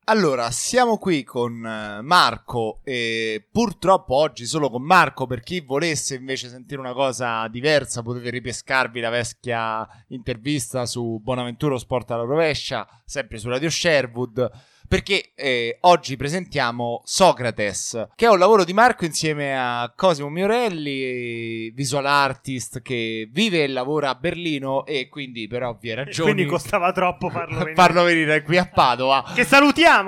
Allora, siamo qui con Marco e purtroppo oggi solo con Marco. Per chi volesse invece sentire una cosa diversa potete ripescarvi la vecchia intervista su Bonaventura Sport alla rovescia, sempre su Radio Sherwood, perché oggi presentiamo Socrates, che è un lavoro di Marco insieme a Cosimo Miorelli, visual artist che vive e lavora a Berlino e quindi per ovvie ragioni quindi costava troppo farlo venire qui a Padova. Che salutiamo,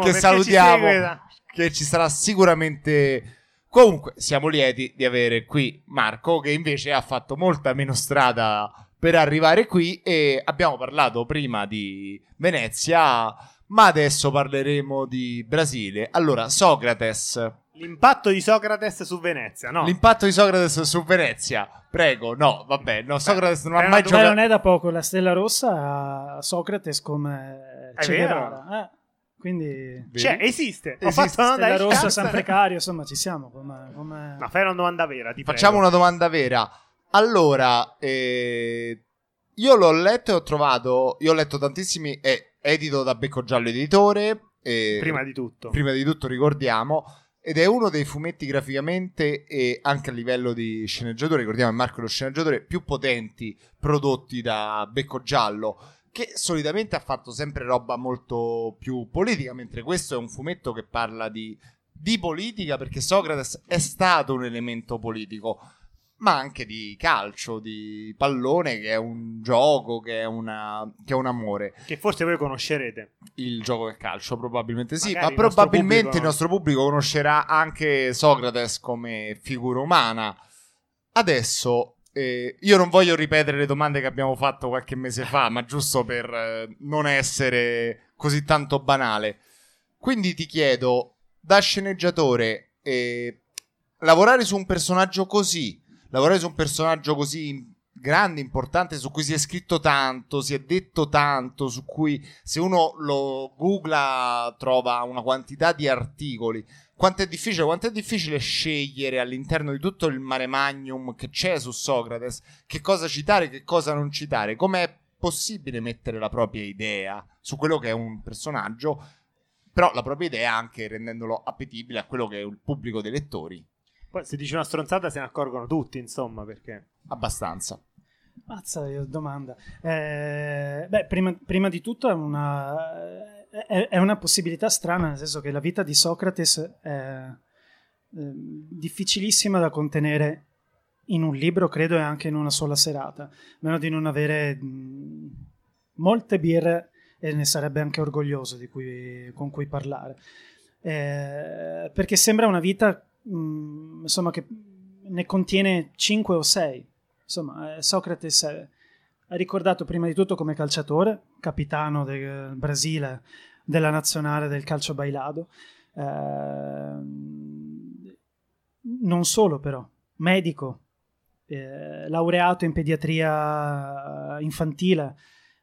che ci sarà sicuramente. Comunque siamo lieti di avere qui Marco, che invece ha fatto molta meno strada per arrivare qui, e abbiamo parlato prima di Venezia, ma adesso parleremo di Brasile. Allora, Socrates. L'impatto di Socrates su Venezia, no? L'impatto di Socrates su Venezia. Prego, no, vabbè, no, Socrates non ha mai giocato. giocato. Non è da poco la Stella Rossa a Socrates come Che Guevara. Quindi cioè, esiste. Ho fatto una Stella Rossa, San Precario, insomma, ci siamo. Ma fai una domanda vera, Facciamo una domanda vera. Allora, io l'ho letto e ho trovato. Io ho letto tantissimi. Edito da Becco Giallo Editore. Prima di tutto ricordiamo. Ed è uno dei fumetti graficamente e anche a livello di sceneggiatore, ricordiamo che Marco è lo sceneggiatore, più potenti prodotti da Becco Giallo, che solitamente ha fatto sempre roba molto più politica, mentre questo è un fumetto che parla di politica, perché Socrates è stato un elemento politico, ma anche di calcio, di pallone, che è un gioco, che è un amore. Che forse voi conoscerete. Il gioco del calcio, probabilmente sì, magari ma probabilmente il nostro pubblico conoscerà anche Socrates come figura umana. Adesso, io non voglio ripetere le domande che abbiamo fatto qualche mese fa, ma giusto per non essere così tanto banale. Quindi ti chiedo, da sceneggiatore, lavorare su un personaggio così grande, importante, su cui si è scritto tanto, si è detto tanto, su cui se uno lo googla trova una quantità di articoli. Quanto è difficile scegliere all'interno di tutto il mare magnum che c'è su Socrates che cosa citare, che cosa non citare. Com'è possibile mettere la propria idea su quello che è un personaggio, però la propria idea anche rendendolo appetibile a quello che è il pubblico dei lettori? Poi se dici una stronzata se ne accorgono tutti, insomma, perché... Abbastanza. Mazza, io domanda. Prima di tutto è una possibilità strana, nel senso che la vita di Socrates è difficilissima da contenere in un libro, credo, e anche in una sola serata. A meno di non avere molte birre, e ne sarebbe anche orgoglioso con cui parlare. Perché sembra una vita... insomma, che ne contiene 5 o 6. Insomma, Socrates è ricordato prima di tutto come calciatore, capitano del Brasile, della nazionale del calcio bailado, non solo però, medico, laureato in pediatria infantile.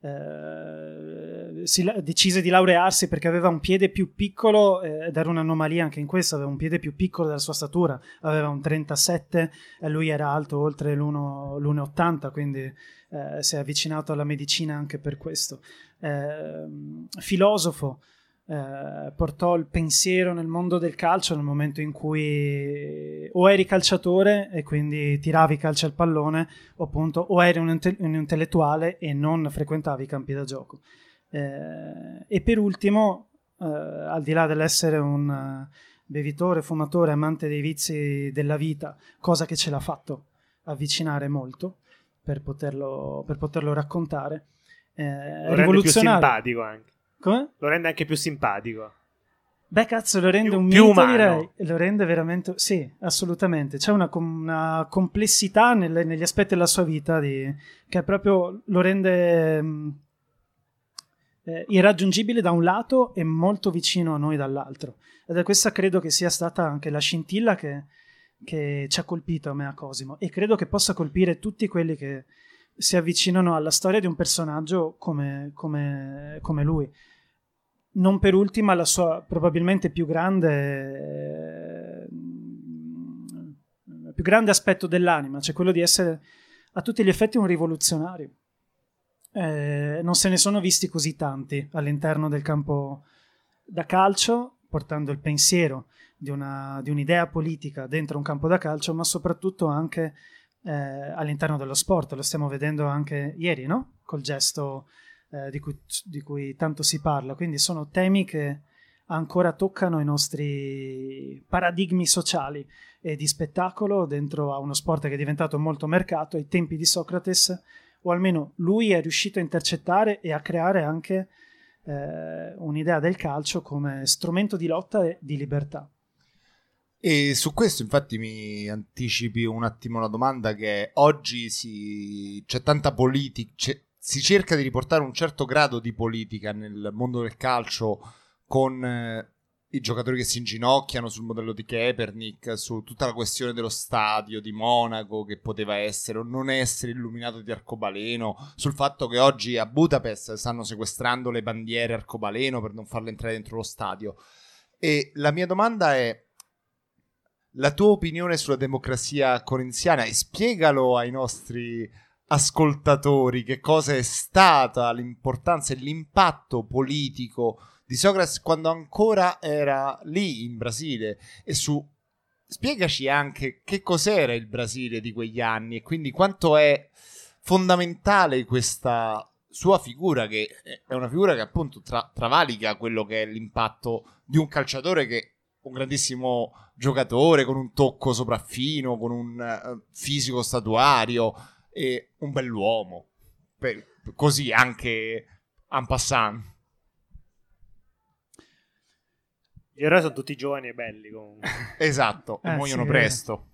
Decise di laurearsi perché aveva un piede più piccolo, ed era un'anomalia anche in questo, aveva un piede più piccolo della sua statura, aveva un 37 e lui era alto oltre l'1,80, quindi si è avvicinato alla medicina anche per questo. Filosofo, portò il pensiero nel mondo del calcio nel momento in cui o eri calciatore e quindi tiravi calcio al pallone, o appunto o eri un intellettuale e non frequentavi i campi da gioco. E per ultimo, al di là dell'essere un bevitore, fumatore, amante dei vizi della vita, cosa che ce l'ha fatto avvicinare molto per poterlo raccontare, lo rende più simpatico anche. Come? Lo rende anche più simpatico. Beh, cazzo, lo rende un più mito, umano. direi. Lo rende veramente... Sì, assolutamente. C'è una complessità negli aspetti della sua vita che proprio lo rende irraggiungibile da un lato e molto vicino a noi dall'altro. Ed è questa, credo, che sia stata anche la scintilla che ci ha colpito a me, a Cosimo. E credo che possa colpire tutti quelli che si avvicinano alla storia di un personaggio come lui. Non per ultima la sua probabilmente più grande aspetto dell'anima, cioè quello di essere a tutti gli effetti un rivoluzionario. Non se ne sono visti così tanti all'interno del campo da calcio, portando il pensiero di un'idea politica dentro un campo da calcio, ma soprattutto anche all'interno dello sport. Lo stiamo vedendo anche ieri, no? Col gesto di cui tanto si parla. Quindi sono temi che ancora toccano i nostri paradigmi sociali e di spettacolo dentro a uno sport che è diventato molto mercato. Ai tempi di Socrate, o almeno lui è riuscito a intercettare e a creare anche un'idea del calcio come strumento di lotta e di libertà. E su questo infatti mi anticipi un attimo la domanda, che oggi c'è tanta politica, si cerca di riportare un certo grado di politica nel mondo del calcio, con i giocatori che si inginocchiano sul modello di Kaepernick, su tutta la questione dello stadio di Monaco che poteva essere o non essere illuminato di arcobaleno, sul fatto che oggi a Budapest stanno sequestrando le bandiere arcobaleno per non farle entrare dentro lo stadio. E la mia domanda è la tua opinione sulla democrazia corinziana, e spiegalo ai nostri ascoltatori che cosa è stata l'importanza e l'impatto politico di Socrate quando ancora era lì in Brasile, e spiegaci anche che cos'era il Brasile di quegli anni e quindi quanto è fondamentale questa sua figura, che è una figura che appunto travalica quello che è l'impatto di un calciatore, che è un grandissimo giocatore con un tocco sopraffino, con un fisico statuario e un bell'uomo, così anche en passant. Gli eroi sono tutti giovani e belli comunque. Esatto, e muoiono sì, presto.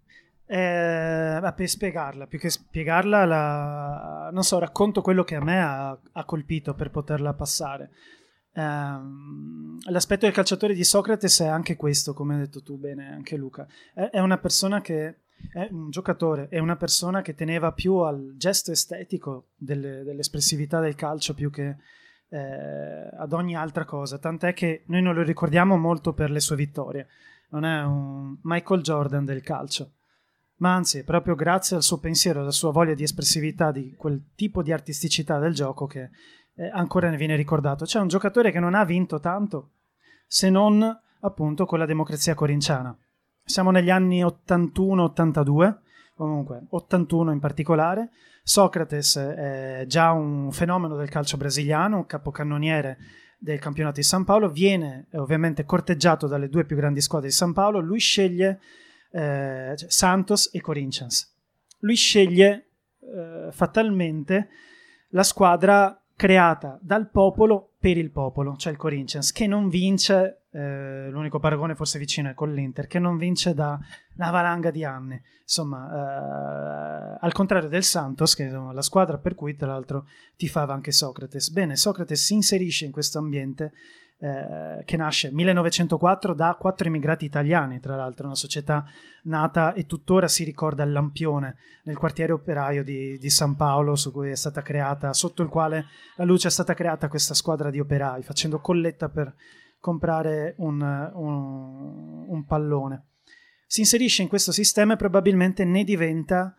Per spiegarla, più che spiegarla, non so, racconto quello che a me ha colpito per poterla passare. L'aspetto del calciatore di Socrate è anche questo, come hai detto tu bene, anche Luca. È una persona che è un giocatore, è una persona che teneva più al gesto estetico dell'espressività del calcio più che ad ogni altra cosa, tant'è che noi non lo ricordiamo molto per le sue vittorie. Non è un Michael Jordan del calcio, ma anzi, proprio grazie al suo pensiero, alla sua voglia di espressività, di quel tipo di artisticità del gioco che ancora ne viene ricordato. C'è un giocatore che non ha vinto tanto, se non appunto con la democrazia corinziana. Siamo negli anni 81-82, comunque 81 in particolare. Socrates è già un fenomeno del calcio brasiliano, un capocannoniere del campionato di San Paolo, viene ovviamente corteggiato dalle due più grandi squadre di San Paolo. Lui sceglie Santos e Corinthians. Lui sceglie fatalmente la squadra creata dal popolo per il popolo, cioè il Corinthians, che non vince, l'unico paragone forse vicino è con l'Inter, che non vince da una valanga di anni, insomma, al contrario del Santos, che è la squadra per cui tra l'altro tifava anche Socrates. Bene, Socrates si inserisce in questo ambiente che nasce 1904 da 4 immigrati italiani, tra l'altro una società nata e tuttora si ricorda il Lampione, nel quartiere operaio di San Paolo, su cui è stata creata, sotto il quale la luce è stata creata questa squadra di operai, facendo colletta per comprare un pallone. Si inserisce in questo sistema e probabilmente ne diventa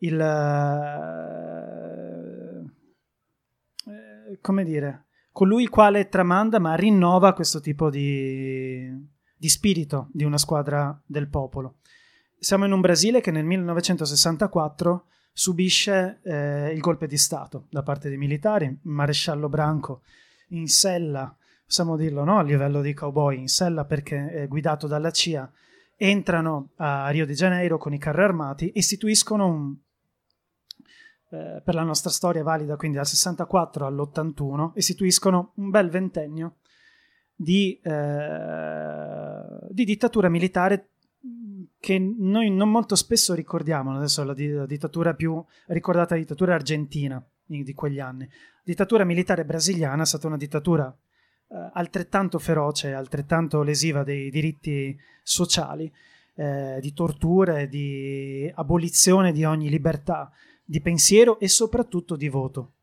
come dire, colui il quale tramanda ma rinnova questo tipo di spirito di una squadra del popolo. Siamo in un Brasile che nel 1964 subisce il golpe di Stato da parte dei militari, il maresciallo Branco in sella, possiamo dirlo, no? A livello di cowboy, in sella perché è guidato dalla CIA, entrano a Rio de Janeiro con i carri armati, istituiscono per la nostra storia valida, quindi dal 64 all'81, istituiscono un bel ventennio di dittatura militare che noi non molto spesso ricordiamo. Adesso la dittatura più ricordata è la dittatura argentina di quegli anni. La dittatura militare brasiliana è stata una dittatura altrettanto feroce, altrettanto lesiva dei diritti sociali, di torture, di abolizione di ogni libertà di pensiero e soprattutto di voto.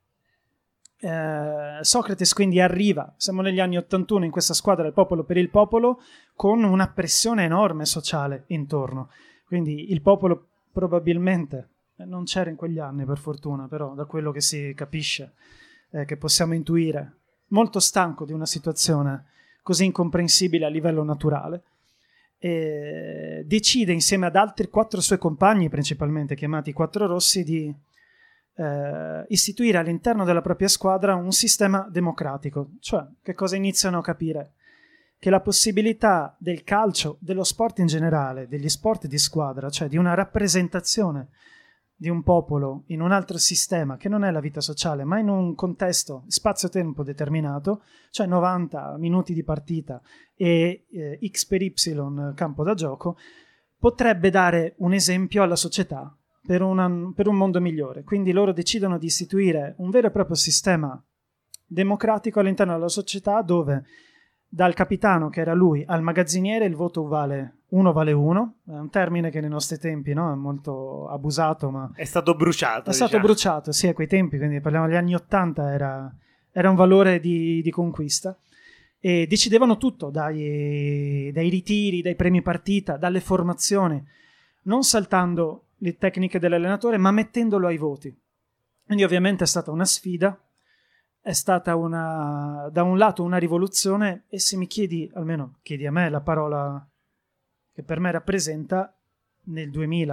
Socrate quindi arriva, siamo negli anni 81, in questa squadra del popolo per il popolo, con una pressione enorme sociale intorno. Quindi il popolo probabilmente non c'era in quegli anni, per fortuna, però da quello che si capisce, che possiamo intuire, molto stanco di una situazione così incomprensibile a livello naturale. E decide insieme ad altri 4 suoi compagni, principalmente chiamati 4 Rossi, di istituire all'interno della propria squadra un sistema democratico. Cioè, che cosa iniziano a capire? Che la possibilità del calcio, dello sport in generale, degli sport di squadra, cioè di una rappresentazione di un popolo in un altro sistema che non è la vita sociale, ma in un contesto spazio-tempo determinato, cioè 90 minuti di partita e X per Y campo da gioco, potrebbe dare un esempio alla società per un mondo migliore. Quindi loro decidono di istituire un vero e proprio sistema democratico all'interno della società, dove dal capitano, che era lui, al magazziniere il voto vale 1, è un termine che nei nostri tempi, no, è molto abusato, ma è stato bruciato. È stato bruciato, sì, a quei tempi, quindi parliamo degli anni 80, era un valore di conquista. E decidevano tutto, dai ritiri, dai premi partita, dalle formazioni, non saltando le tecniche dell'allenatore, ma mettendolo ai voti. Quindi ovviamente è stata una sfida, è stata da un lato una rivoluzione, e se mi chiedi, almeno chiedi a me la parola che per me rappresenta, nel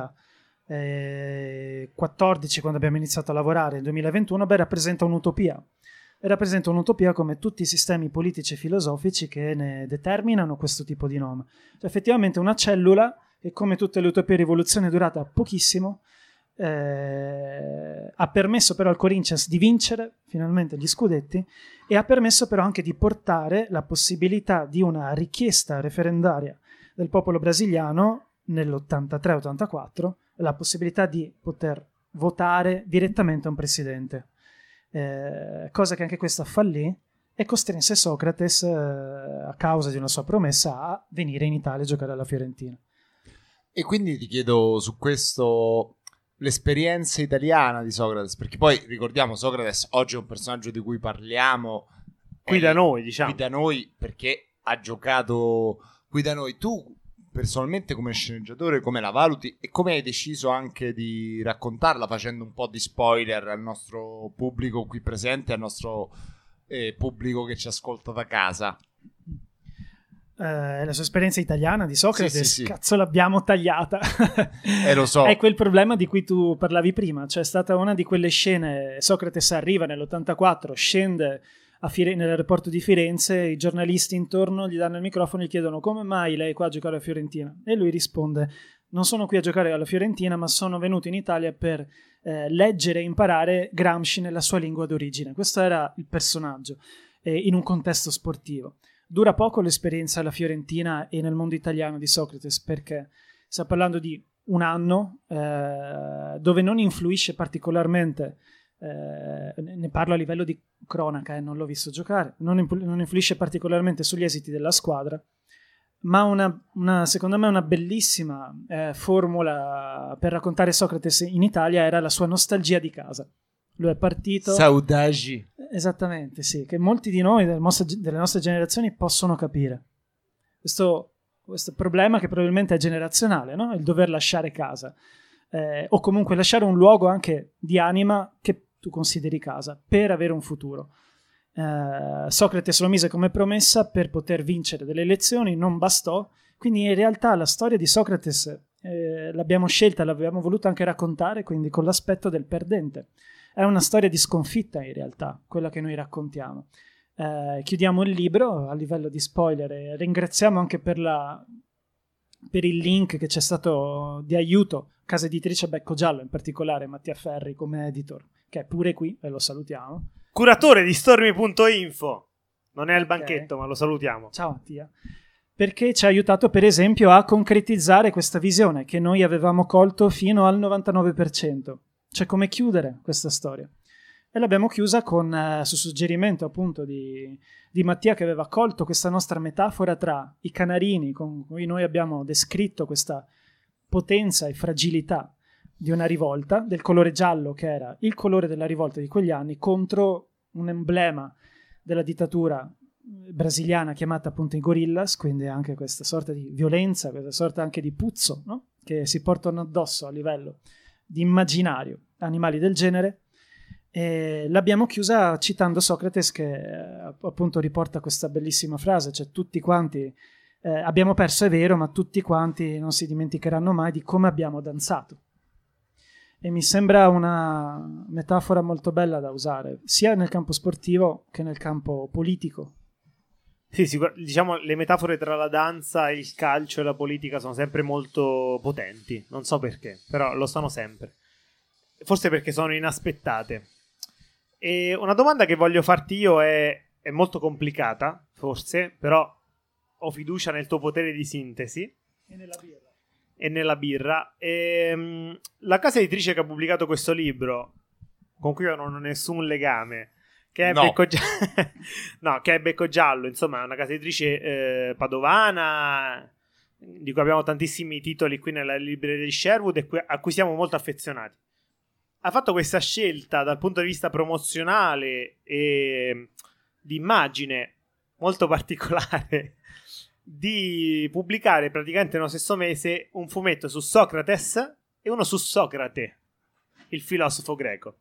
2014, quando abbiamo iniziato a lavorare, nel 2021, rappresenta un'utopia. E rappresenta un'utopia come tutti i sistemi politici e filosofici che ne determinano questo tipo di nome. Cioè, effettivamente una cellula che, come tutte le utopie e rivoluzioni, è durata pochissimo, ha permesso però al Corinthians di vincere finalmente gli scudetti, e ha permesso però anche di portare la possibilità di una richiesta referendaria del popolo brasiliano nell'83-84, la possibilità di poter votare direttamente un presidente, cosa che anche questa fallì e costrinse Socrates, a causa di una sua promessa, a venire in Italia a giocare alla Fiorentina. E quindi ti chiedo su questo l'esperienza italiana di Socrates, perché poi ricordiamo, Socrates oggi è un personaggio di cui parliamo qui da noi, diciamo. Qui da noi, perché ha giocato qui da noi. Tu personalmente, come sceneggiatore, come la valuti e come hai deciso anche di raccontarla, facendo un po' di spoiler al nostro pubblico qui presente, al nostro pubblico che ci ascolta da casa? La sua esperienza italiana di Socrate, sì. Cazzo, l'abbiamo tagliata. Lo so. È quel problema di cui tu parlavi prima. C'è stata una di quelle scene, Socrate arriva nell'84, scende nell'aeroporto di Firenze, i giornalisti intorno gli danno il microfono e gli chiedono: come mai lei è qua a giocare alla Fiorentina? E lui risponde: non sono qui a giocare alla Fiorentina, ma sono venuto in Italia per leggere e imparare Gramsci nella sua lingua d'origine. Questo era il personaggio, in un contesto sportivo. Dura poco l'esperienza alla Fiorentina e nel mondo italiano di Socrates, perché sta parlando di un anno dove non influisce particolarmente, ne parlo a livello di cronaca, non l'ho visto giocare, non influisce particolarmente sugli esiti della squadra, ma secondo me una bellissima formula per raccontare Socrates in Italia era la sua nostalgia di casa. Lui è partito... Saudagi. Esattamente, sì, che molti di noi, delle nostre generazioni, possono capire. Questo problema che probabilmente è generazionale, no? Il dover lasciare casa, o comunque lasciare un luogo anche di anima che tu consideri casa, per avere un futuro. Socrate lo mise come promessa per poter vincere delle elezioni, non bastò, quindi in realtà la storia di Socrate l'abbiamo scelta, l'abbiamo voluta anche raccontare, quindi con l'aspetto del perdente. È una storia di sconfitta in realtà, quella che noi raccontiamo. Chiudiamo il libro a livello di spoiler e ringraziamo anche per il link che c'è stato di aiuto, casa editrice Becco Giallo, in particolare Mattia Ferri come editor, che è pure qui e lo salutiamo. Curatore di stormi.info. Non è al banchetto, okay, ma lo salutiamo. Ciao Mattia. Perché ci ha aiutato per esempio a concretizzare questa visione che noi avevamo colto fino al 99%. Cioè come chiudere questa storia. E l'abbiamo chiusa su suggerimento appunto di Mattia, che aveva colto questa nostra metafora tra i canarini con cui noi abbiamo descritto questa potenza e fragilità di una rivolta, del colore giallo che era il colore della rivolta di quegli anni, contro un emblema della dittatura brasiliana chiamata appunto i gorillas, quindi anche questa sorta di violenza, questa sorta anche di puzzo, no? Che si portano addosso a livello di immaginario animali del genere, E l'abbiamo chiusa citando Socrate che appunto riporta questa bellissima frase, cioè tutti quanti abbiamo perso, è vero, ma tutti quanti non si dimenticheranno mai di come abbiamo danzato. E mi sembra una metafora molto bella da usare, sia nel campo sportivo che nel campo politico. Sì, diciamo le metafore tra la danza, il calcio e la politica sono sempre molto potenti, non so perché, però lo sono sempre. Forse perché sono inaspettate. E una domanda che voglio farti io è molto complicata, forse, però ho fiducia nel tuo potere di sintesi. E nella birra. La casa editrice che ha pubblicato questo libro, con cui io non ho nessun legame, che è no, che è Becco Giallo, insomma, è una casa editrice padovana, di cui abbiamo tantissimi titoli qui nella libreria di Sherwood e a cui siamo molto affezionati. Ha fatto questa scelta dal punto di vista promozionale e di immagine molto particolare di pubblicare praticamente nello stesso mese un fumetto su Socrates e uno su Socrate, il filosofo greco.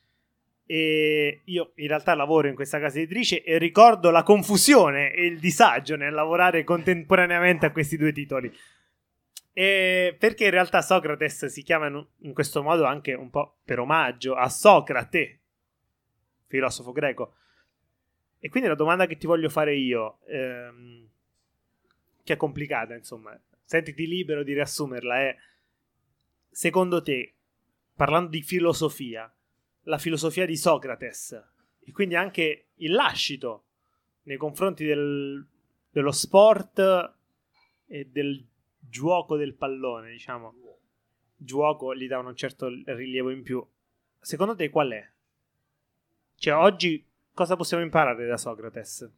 E io in realtà lavoro in questa casa editrice e ricordo la confusione e il disagio nel lavorare contemporaneamente a questi due titoli. Perché in realtà Socrates si chiama in questo modo anche un po' per omaggio a Socrate, filosofo greco. E quindi la domanda che ti voglio fare io, che è complicata, insomma, sentiti libero di riassumerla, è: secondo te, parlando di filosofia, la filosofia di Socrates e quindi anche il lascito nei confronti dello sport e del giuoco del pallone, diciamo, giuoco gli dà un certo rilievo in più, secondo te qual è? Cioè, oggi cosa possiamo imparare da Socrates?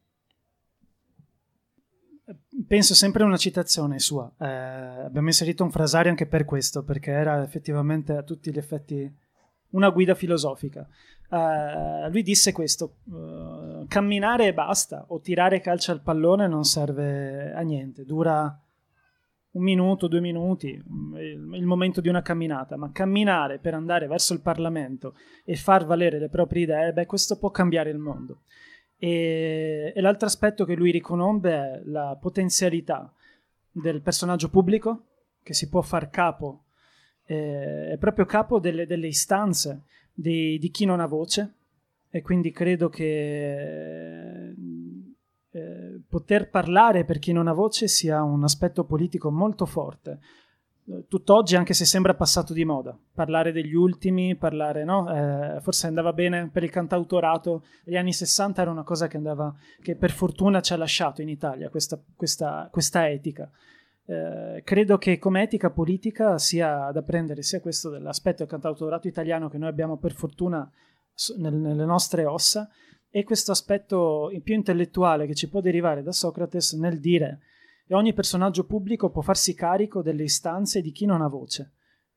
Penso sempre a una citazione sua. Abbiamo inserito un frasario anche per questo, perché era effettivamente a tutti gli effetti una guida filosofica. Lui disse questo: camminare e basta, o tirare calcio al pallone non serve a niente, dura 1 minuto, 2 minuti, il momento di una camminata, ma camminare per andare verso il Parlamento e far valere le proprie idee, questo può cambiare il mondo. E l'altro aspetto che lui riconobbe è la potenzialità del personaggio pubblico, che si può far capo, è proprio capo delle istanze di chi non ha voce, e quindi credo che poter parlare per chi non ha voce sia un aspetto politico molto forte. Tutt'oggi, anche se sembra passato di moda, parlare degli ultimi, parlare, no? Forse andava bene per il cantautorato, gli anni 60 era una cosa che per fortuna ci ha lasciato in Italia questa etica. Credo che come etica politica sia da prendere sia questo dell'aspetto del cantautorato italiano che noi abbiamo per fortuna nelle nostre ossa, e questo aspetto più intellettuale che ci può derivare da Socrate nel dire che ogni personaggio pubblico può farsi carico delle istanze di chi non ha voce,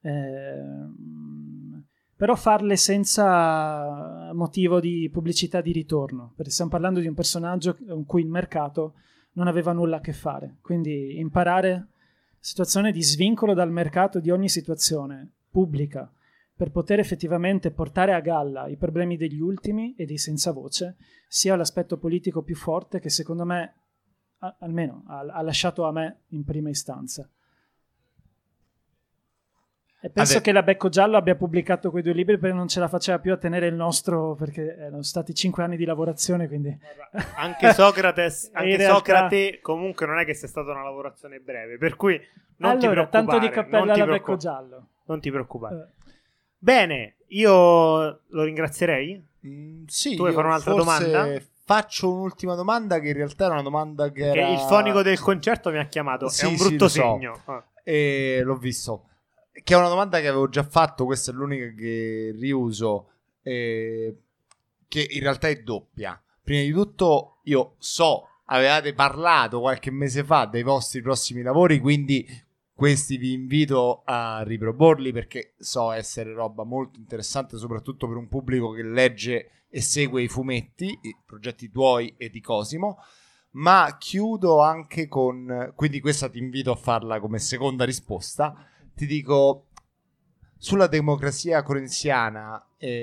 però farle senza motivo di pubblicità di ritorno, perché stiamo parlando di un personaggio con cui il mercato non aveva nulla a che fare, quindi imparare situazione di svincolo dal mercato di ogni situazione pubblica per poter effettivamente portare a galla i problemi degli ultimi e dei senza voce sia l'aspetto politico più forte che secondo me almeno ha lasciato a me in prima istanza. E penso che la Becco Giallo abbia pubblicato quei 2 libri perché non ce la faceva più a tenere il nostro, perché erano stati 5 anni di lavorazione, quindi anche Socrates, anche realtà... Socrate comunque non è che sia stata una lavorazione breve, per cui non ti preoccupare, tanto di cappello alla Becco Giallo, non ti preoccupare. Bene, io lo ringrazierei. Sì, tu vuoi fare un'altra domanda? Faccio un'ultima domanda che in realtà era una domanda che era... il fonico del concerto mi ha chiamato, sì, è un brutto segno. E l'ho visto. Che è una domanda che avevo già fatto, questa è l'unica che riuso, che in realtà è doppia. Prima di tutto, io avevate parlato qualche mese fa dei vostri prossimi lavori, quindi questi vi invito a riproporli perché so essere roba molto interessante, soprattutto per un pubblico che legge e segue i fumetti, i progetti tuoi e di Cosimo. Ma chiudo anche con... Quindi questa ti invito a farla come seconda risposta. Ti dico, sulla democrazia corinziana,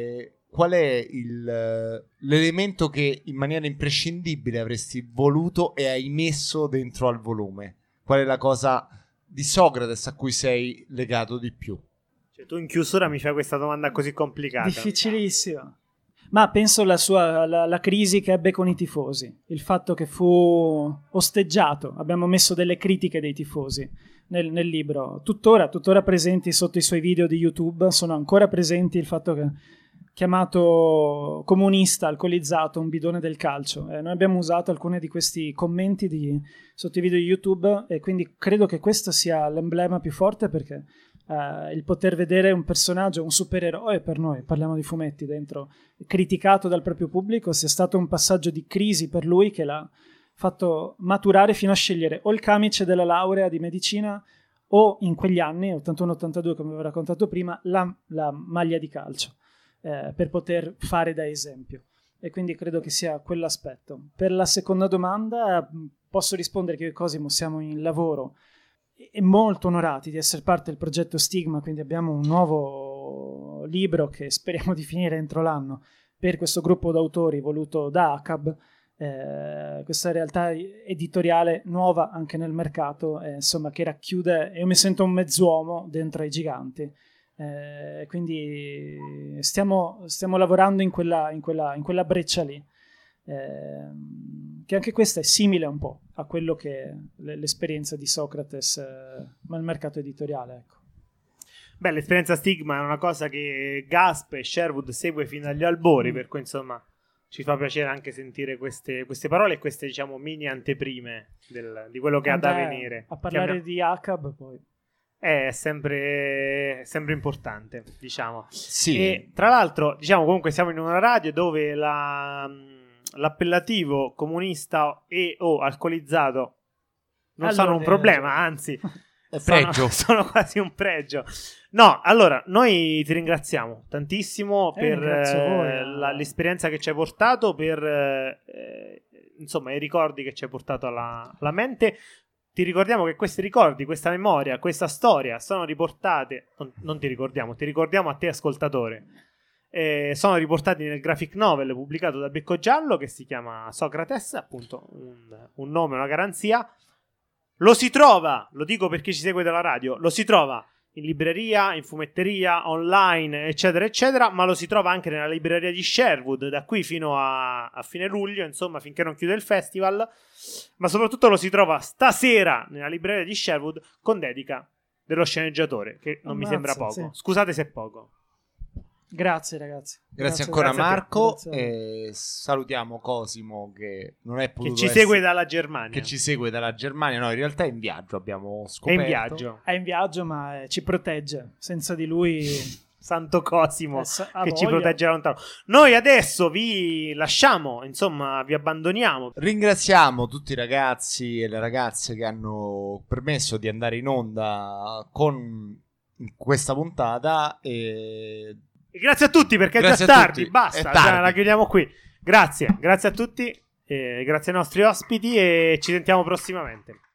qual è l'elemento che in maniera imprescindibile avresti voluto e hai messo dentro al volume? Qual è la cosa di Socrates a cui sei legato di più? Cioè, tu in chiusura mi fai questa domanda così complicata. Difficilissima. Ma penso la crisi che ebbe con i tifosi, il fatto che fu osteggiato. Abbiamo messo delle critiche dei tifosi nel libro, tuttora presenti sotto i suoi video di YouTube, sono ancora presenti. Il fatto che chiamato comunista, alcolizzato, un bidone del calcio. Noi abbiamo usato alcuni di questi commenti sotto i video di YouTube, e quindi credo che questo sia l'emblema più forte, perché il poter vedere un personaggio, un supereroe per noi, parliamo di fumetti, dentro, criticato dal proprio pubblico, sia stato un passaggio di crisi per lui che l'ha fatto maturare fino a scegliere o il camice della laurea di medicina o, in quegli anni, 81-82, come avevo raccontato prima, la maglia di calcio, per poter fare da esempio. E quindi credo che sia quell'aspetto. Per la seconda domanda posso rispondere che Cosimo siamo in lavoro e molto onorati di essere parte del progetto Stigma, quindi abbiamo un nuovo libro che speriamo di finire entro l'anno per questo gruppo d'autori voluto da ACAB, questa realtà editoriale nuova anche nel mercato, insomma, che racchiude, io mi sento un mezz'uomo dentro ai giganti, quindi stiamo lavorando in quella breccia lì, che anche questa è simile un po' a quello che è l'esperienza di Socrates, ma il mercato editoriale, ecco. Beh, l'esperienza Stigma è una cosa che Gasp e Sherwood segue fino agli albori, per cui insomma ci fa piacere anche sentire queste parole e queste, diciamo, mini anteprime di quello che ha da venire. A parlare di ACAB poi è sempre importante, diciamo. Sì. E tra l'altro, diciamo, comunque siamo in una radio dove l'appellativo comunista o alcolizzato non sono un problema, anzi sono quasi un pregio. No, allora, noi ti ringraziamo tantissimo per l'esperienza che ci hai portato, per insomma i ricordi che ci hai portato alla mente. Ti ricordiamo che questi ricordi, questa memoria, questa storia sono riportate, non ti ricordiamo a te ascoltatore, sono riportati nel graphic novel pubblicato da Becco Giallo, che si chiama Socrates, appunto un nome, una garanzia. Lo si trova, lo dico per chi ci segue dalla radio, lo si trova in libreria, in fumetteria, online, eccetera, eccetera, ma lo si trova anche nella libreria di Sherwood, da qui fino a fine luglio, insomma, finché non chiude il festival, ma soprattutto lo si trova stasera nella libreria di Sherwood con dedica dello sceneggiatore, che non mi sembra poco. Sì. Scusate se è poco. Grazie ragazzi. Grazie ancora grazie Marco. E salutiamo Cosimo che non è potuto che ci segue dalla Germania. Che ci segue dalla Germania. No, in realtà è in viaggio, abbiamo scoperto. È in viaggio, ma ci protegge. Senza di lui Santo Cosimo che ci protegge da lontano. Noi adesso vi lasciamo, insomma, vi abbandoniamo. Ringraziamo tutti i ragazzi e le ragazze che hanno permesso di andare in onda con questa puntata e grazie a tutti, perché grazie è già tardi, basta, tardi. La chiudiamo qui. Grazie a tutti, grazie ai nostri ospiti e ci sentiamo prossimamente.